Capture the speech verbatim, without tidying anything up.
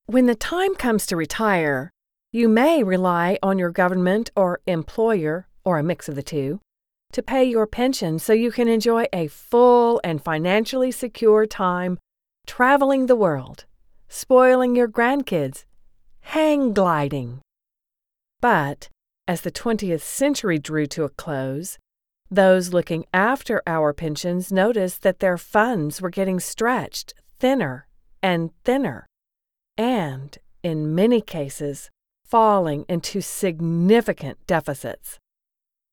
When the time comes to retire, you may rely on your government or employer, or a mix of the two, to pay your pension so you can enjoy a full and financially secure time traveling the world, spoiling your grandkids, hang gliding. But as the twentieth century drew to a close, those looking after our pensions noticed that their funds were getting stretched thinner and thinner, and, in many cases, falling into significant deficits.